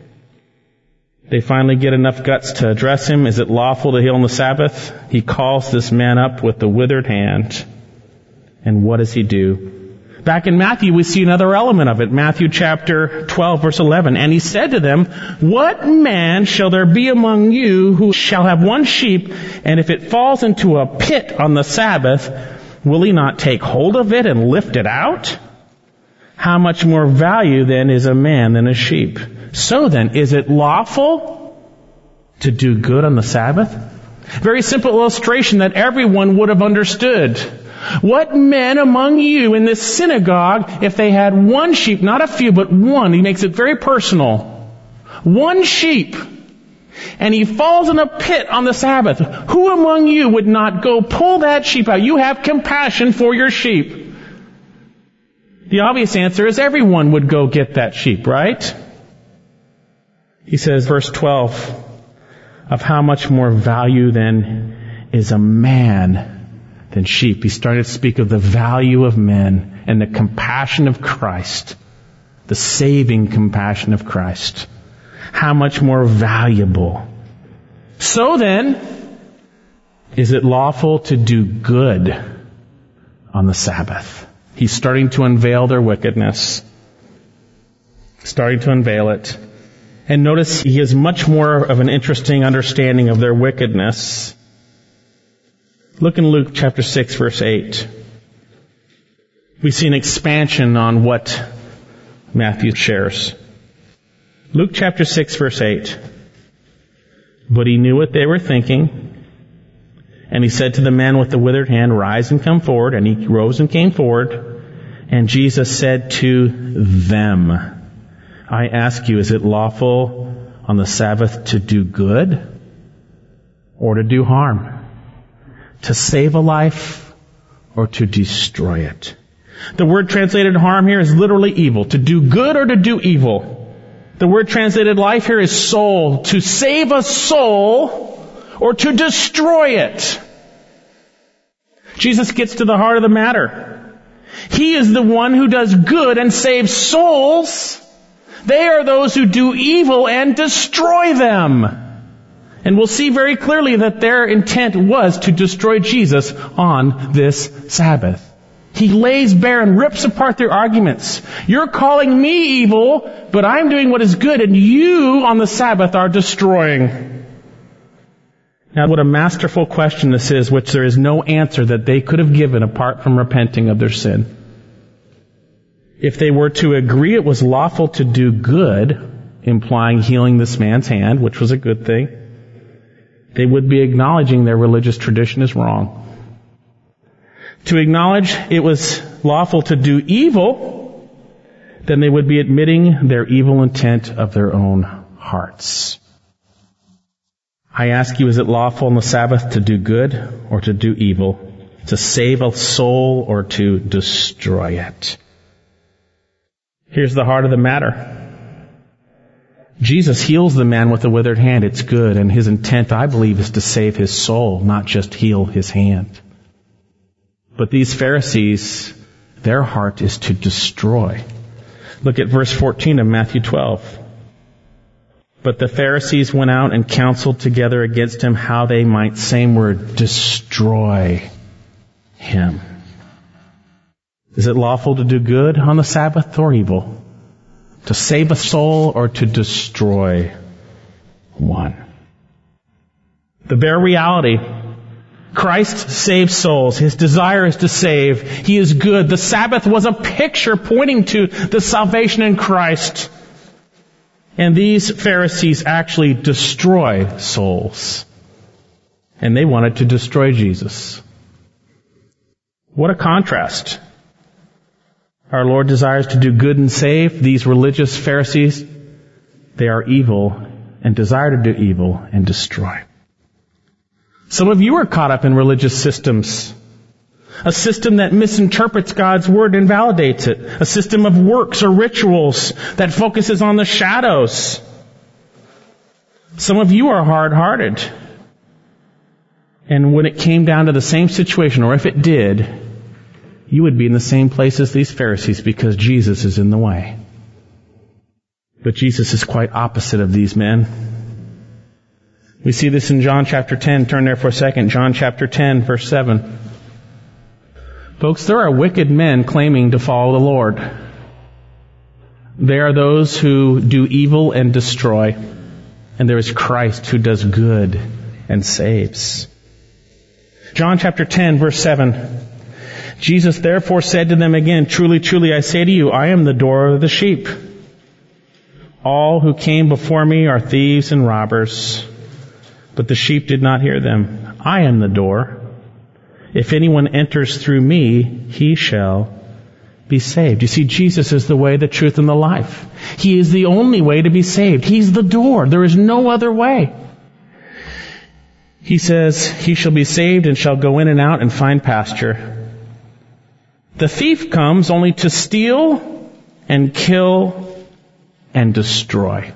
They finally get enough guts to address him. Is it lawful to heal on the Sabbath? He calls this man up with the withered hand. And what does he do? Back in Matthew, we see another element of it. Matthew chapter 12, verse 11. And he said to them, what man shall there be among you who shall have one sheep, and if it falls into a pit on the Sabbath, will he not take hold of it and lift it out? How much more value then is a man than a sheep? So then, is it lawful to do good on the Sabbath? Very simple illustration that everyone would have understood. What men among you in this synagogue, if they had one sheep, not a few, but one, he makes it very personal, one sheep, and he falls in a pit on the Sabbath, who among you would not go pull that sheep out? You have compassion for your sheep. The obvious answer is everyone would go get that sheep, right? He says, verse 12, of how much more value then is a man than sheep. He's starting to speak of the value of men and the compassion of Christ, the saving compassion of Christ. How much more valuable. So then, is it lawful to do good on the Sabbath? He's starting to unveil their wickedness. Starting to unveil it. And notice he has much more of an interesting understanding of their wickedness. Look in Luke chapter 6, verse 8. We see an expansion on what Matthew shares. Luke chapter 6, verse 8. But he knew what they were thinking, and he said to the man with the withered hand, rise and come forward. And he rose and came forward. And Jesus said to them, I ask you, is it lawful on the Sabbath to do good or to do harm? To save a life or to destroy it? The word translated harm here is literally evil. To do good or to do evil. The word translated life here is soul. To save a soul or to destroy it. Jesus gets to the heart of the matter. He is the one who does good and saves souls. They are those who do evil and destroy them. And we'll see very clearly that their intent was to destroy Jesus on this Sabbath. He lays bare and rips apart their arguments. You're calling me evil, but I'm doing what is good, and you on the Sabbath are destroying. Now, what a masterful question this is, which there is no answer that they could have given apart from repenting of their sin. If they were to agree it was lawful to do good, implying healing this man's hand, which was a good thing, they would be acknowledging their religious tradition is wrong. To acknowledge it was lawful to do evil, then they would be admitting their evil intent of their own hearts. I ask you, is it lawful on the Sabbath to do good or to do evil? To save a soul or to destroy it? Here's the heart of the matter. Jesus heals the man with the withered hand. It's good. And his intent, I believe, is to save his soul, not just heal his hand. But these Pharisees, their heart is to destroy. Look at verse 14 of Matthew 12. But the Pharisees went out and counseled together against him how they might, same word, destroy him. Is it lawful to do good on the Sabbath or evil? To save a soul or to destroy one? The bare reality. Christ saves souls. His desire is to save. He is good. The Sabbath was a picture pointing to the salvation in Christ. And these Pharisees actually destroy souls. And they wanted to destroy Jesus. What a contrast. Our Lord desires to do good and save. These religious Pharisees, they are evil and desire to do evil and destroy. Some of you are caught up in religious systems. A system that misinterprets God's Word and invalidates it. A system of works or rituals that focuses on the shadows. Some of you are hard-hearted. And when it came down to the same situation, or if it did, you would be in the same place as these Pharisees because Jesus is in the way. But Jesus is quite opposite of these men. We see this in John chapter 10. Turn there for a second. John chapter 10, verse 7. Folks, there are wicked men claiming to follow the Lord. There are those who do evil and destroy. And there is Christ who does good and saves. John chapter 10, verse 7. Jesus therefore said to them again, Truly, truly, I say to you, I am the door of the sheep. All who came before me are thieves and robbers, but the sheep did not hear them. I am the door. If anyone enters through me, he shall be saved. You see, Jesus is the way, the truth, and the life. He is the only way to be saved. He's the door. There is no other way. He says, he shall be saved and shall go in and out and find pasture. The thief comes only to steal and kill and destroy.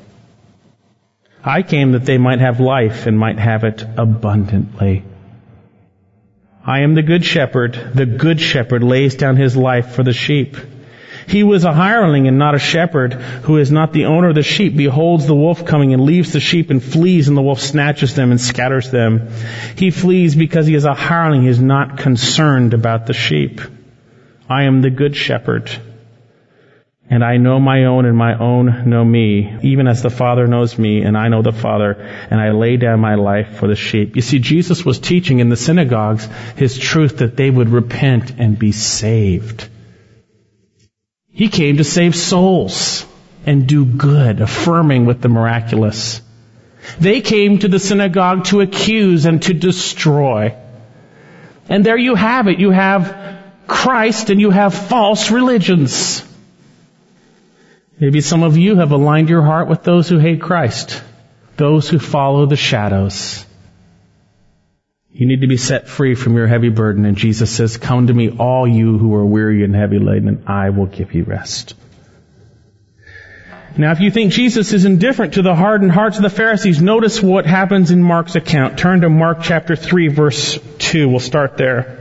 I came that they might have life and might have it abundantly. I am the good shepherd. The good shepherd lays down his life for the sheep. He was a hireling and not a shepherd, who is not the owner of the sheep, beholds the wolf coming and leaves the sheep and flees, and the wolf snatches them and scatters them. He flees because he is a hireling. He is not concerned about the sheep. I am the good shepherd, and I know my own, and my own know me, even as the Father knows me, and I know the Father, and I lay down my life for the sheep. You see, Jesus was teaching in the synagogues his truth that they would repent and be saved. He came to save souls and do good, affirming with the miraculous. They came to the synagogue to accuse and to destroy. And there you have it. You have Christ and you have false religions. Maybe some of you have aligned your heart with those who hate Christ, those who follow the shadows. You need to be set free from your heavy burden. And Jesus says, come to me, all you who are weary and heavy laden, and I will give you rest. Now, if you think Jesus is indifferent to the hardened hearts of the Pharisees, notice what happens in Mark's account. Turn to Mark chapter 3, verse 2. We'll start there.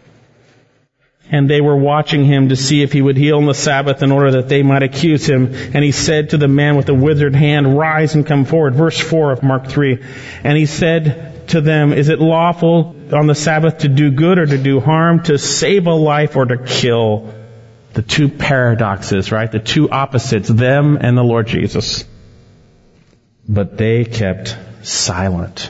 And they were watching him to see if he would heal on the Sabbath in order that they might accuse him. And he said to the man with the withered hand, rise and come forward. Verse 4 of Mark 3. And he said to them, is it lawful on the Sabbath to do good or to do harm, to save a life or to kill? The two paradoxes, right? The two opposites, them and the Lord Jesus. But they kept silent.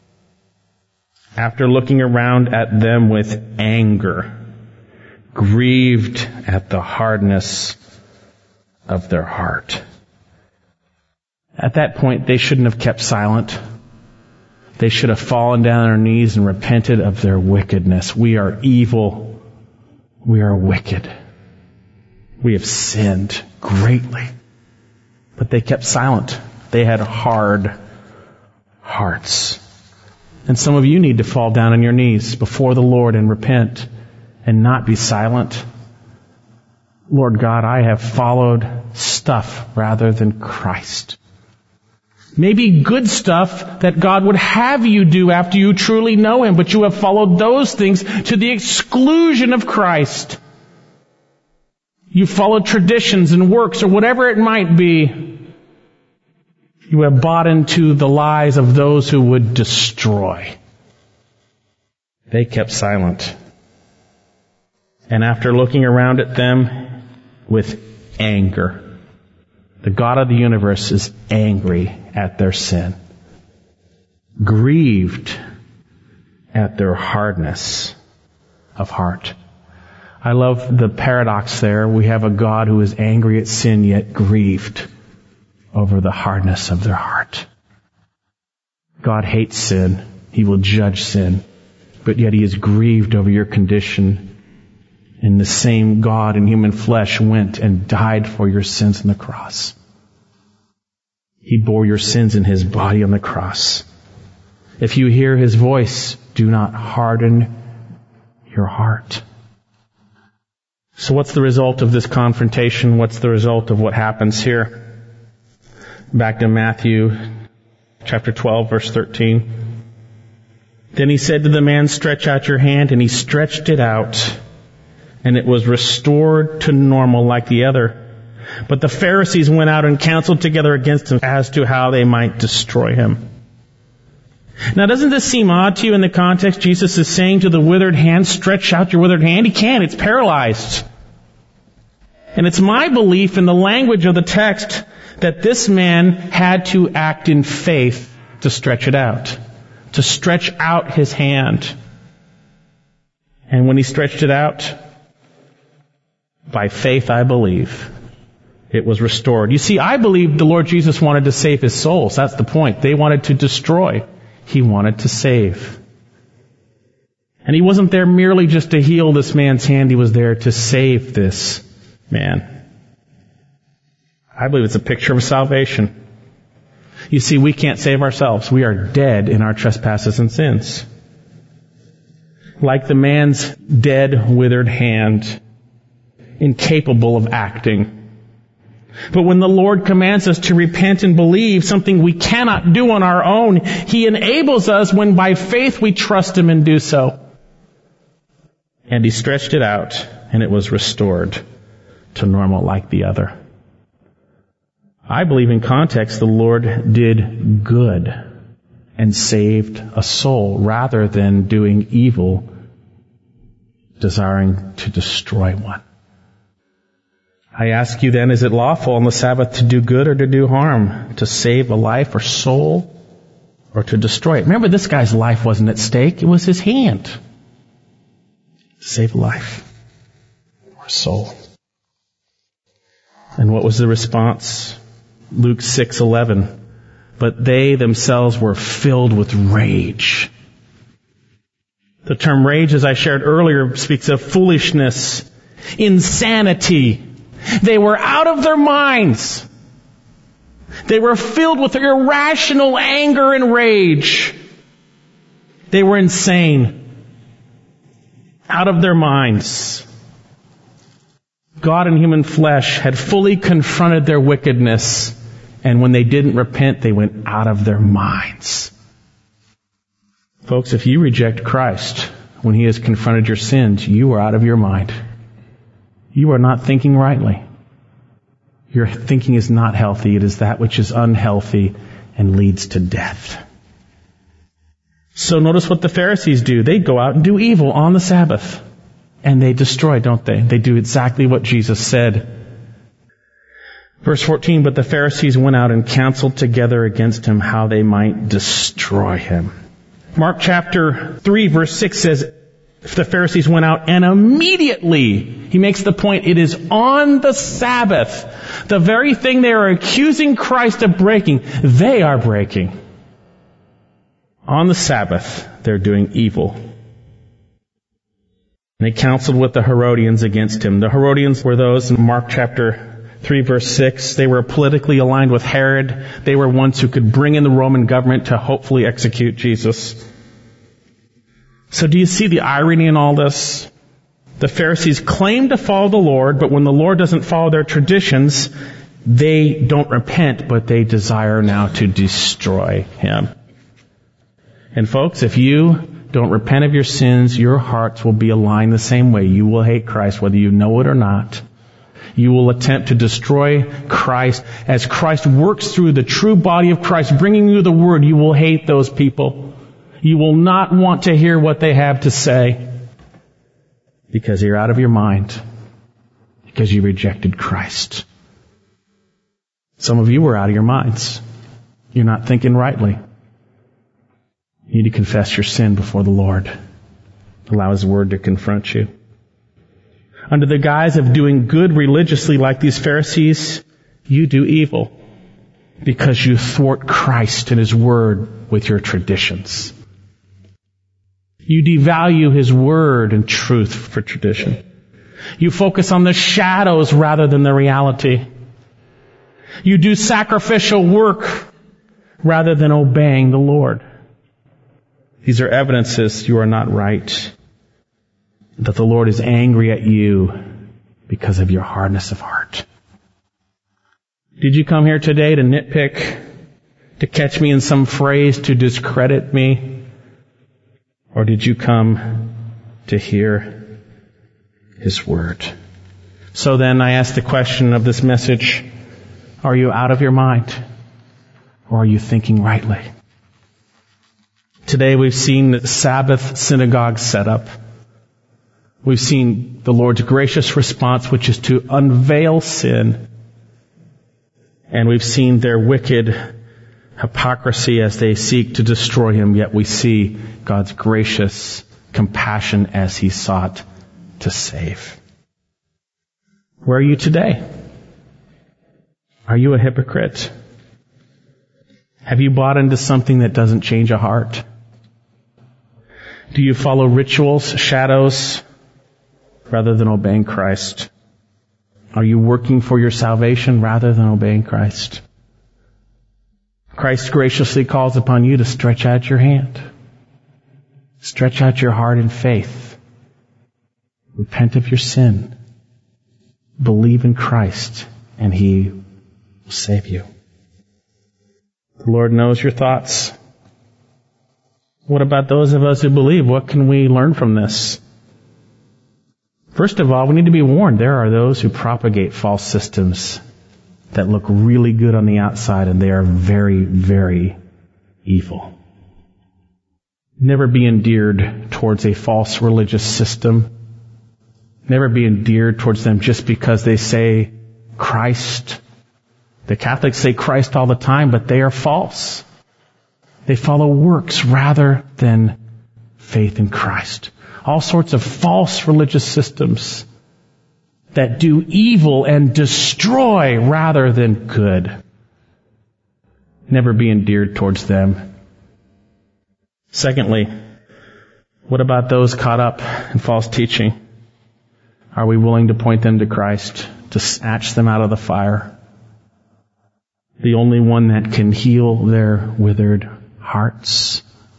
After looking around at them with anger, grieved at the hardness of their heart. At that point, they shouldn't have kept silent. They should have fallen down on their knees and repented of their wickedness. We are evil. We are wicked. We have sinned greatly. But they kept silent. They had hard hearts. And some of you need to fall down on your knees before the Lord and repent and not be silent. Lord God, I have followed stuff rather than Christ. Maybe good stuff that God would have you do after you truly know Him, but you have followed those things to the exclusion of Christ. You followed traditions and works or whatever it might be. You have bought into the lies of those who would destroy. They kept silent. And after looking around at them with anger, the God of the universe is angry at their sin, grieved at their hardness of heart. I love the paradox there. We have a God who is angry at sin, yet grieved over the hardness of their heart. God hates sin. He will judge sin. But yet He is grieved over your condition. And the same God in human flesh went and died for your sins on the cross. He bore your sins in His body on the cross. If you hear His voice, do not harden your heart. So what's the result of this confrontation? What's the result of what happens here? Back to Matthew chapter 12, verse 13. Then He said to the man, "Stretch out your hand," and he stretched it out, and it was restored to normal like the other. But the Pharisees went out and counseled together against him as to how they might destroy him. Now, doesn't this seem odd to you in the context? Jesus is saying to the withered hand, stretch out your withered hand. He can't. It's paralyzed. And it's my belief in the language of the text that this man had to act in faith to stretch it out, to stretch out his hand. And when he stretched it out, by faith, I believe, it was restored. You see, I believe the Lord Jesus wanted to save his souls. That's the point. They wanted to destroy. He wanted to save. And He wasn't there merely just to heal this man's hand. He was there to save this man. I believe it's a picture of salvation. You see, we can't save ourselves. We are dead in our trespasses and sins. Like the man's dead, withered hand, incapable of acting. But when the Lord commands us to repent and believe, something we cannot do on our own, He enables us when by faith we trust Him and do so. And He stretched it out, and it was restored to normal like the other. I believe in context the Lord did good and saved a soul rather than doing evil, desiring to destroy one. I ask you then, is it lawful on the Sabbath to do good or to do harm? To save a life or soul or to destroy it? Remember, this guy's life wasn't at stake. It was his hand. To save a life or a soul. And what was the response? Luke 6:11. But they themselves were filled with rage. The term rage, as I shared earlier, speaks of foolishness, insanity. They were out of their minds. They were filled with irrational anger and rage. They were insane. Out of their minds. God in human flesh had fully confronted their wickedness, and when they didn't repent, they went out of their minds. Folks, if you reject Christ when He has confronted your sins, you are out of your mind. You are not thinking rightly. Your thinking is not healthy. It is that which is unhealthy and leads to death. So notice what the Pharisees do. They go out and do evil on the Sabbath. And they destroy, don't they? They do exactly what Jesus said. Verse 14, but the Pharisees went out and counseled together against Him how they might destroy Him. Mark chapter 3 verse 6 says, if the Pharisees went out and immediately, he makes the point, it is on the Sabbath, the very thing they are accusing Christ of breaking, they are breaking. On the Sabbath, they're doing evil. And they counseled with the Herodians against Him. The Herodians were those in Mark chapter 3 verse 6. They were politically aligned with Herod. They were ones who could bring in the Roman government to hopefully execute Jesus. So do you see the irony in all this? The Pharisees claim to follow the Lord, but when the Lord doesn't follow their traditions, they don't repent, but they desire now to destroy Him. And folks, if you don't repent of your sins, your hearts will be aligned the same way. You will hate Christ whether you know it or not. You will attempt to destroy Christ. As Christ works through the true body of Christ, bringing you the Word, you will hate those people. You will not want to hear what they have to say because you're out of your mind, because you rejected Christ. Some of you were out of your minds. You're not thinking rightly. You need to confess your sin before the Lord. Allow His Word to confront you. Under the guise of doing good religiously like these Pharisees, you do evil because you thwart Christ and His Word with your traditions. You devalue His Word and truth for tradition. You focus on the shadows rather than the reality. You do sacrificial work rather than obeying the Lord. These are evidences you are not right, that the Lord is angry at you because of your hardness of heart. Did you come here today to nitpick, to catch me in some phrase to discredit me? Or did you come to hear His Word? So then I ask the question of this message, are you out of your mind? Or are you thinking rightly? Today we've seen the Sabbath synagogue set up. We've seen the Lord's gracious response, which is to unveil sin. And we've seen their wicked hypocrisy as they seek to destroy Him, yet we see God's gracious compassion as He sought to save. Where are you today? Are you a hypocrite? Have you bought into something that doesn't change a heart? Do you follow rituals, shadows, rather than obeying Christ? Are you working for your salvation rather than obeying Christ? Christ graciously calls upon you to stretch out your hand. Stretch out your heart in faith. Repent of your sin. Believe in Christ, and He will save you. The Lord knows your thoughts. What about those of us who believe? What can we learn from this? First of all, we need to be warned. There are those who propagate false systems that look really good on the outside, and they are very, very evil. Never be endeared towards a false religious system. Never be endeared towards them just because they say Christ. The Catholics say Christ all the time, but they are false. They follow works rather than faith in Christ. All sorts of false religious systems that do evil and destroy rather than good. Never be endeared towards them. Secondly, what about those caught up in false teaching? Are we willing to point them to Christ, to snatch them out of the fire? The only one that can heal their withered hearts.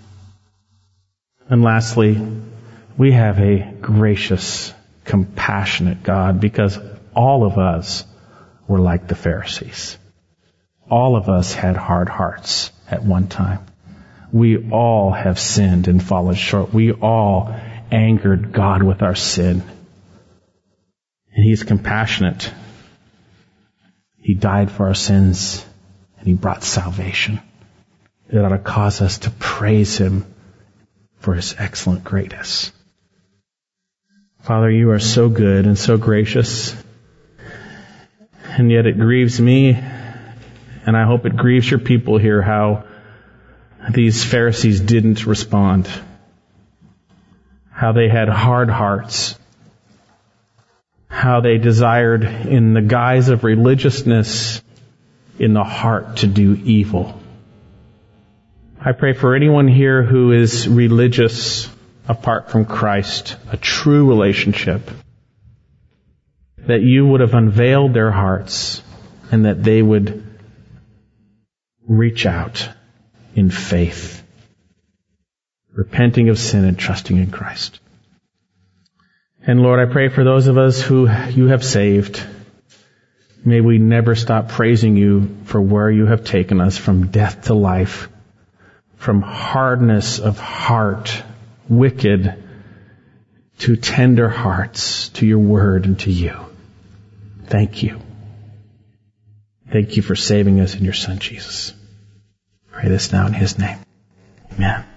And lastly, we have a gracious, compassionate God, because all of us were like the Pharisees. All of us had hard hearts at one time. We all have sinned and fallen short. We all angered God with our sin. And He is compassionate. He died for our sins, and He brought salvation. It ought to cause us to praise Him for His excellent greatness. Father, You are so good and so gracious, and yet it grieves me, and I hope it grieves Your people here, how these Pharisees didn't respond, how they had hard hearts, how they desired in the guise of religiousness in the heart to do evil. I pray for anyone here who is religious apart from Christ, a true relationship, that You would have unveiled their hearts and that they would reach out in faith, repenting of sin and trusting in Christ. And Lord, I pray for those of us who You have saved. May we never stop praising You for where You have taken us from death to life, from hardness of heart, wicked, to tender hearts, to Your word and to You. Thank You. Thank You for saving us in Your Son, Jesus. I pray this now in His name. Amen.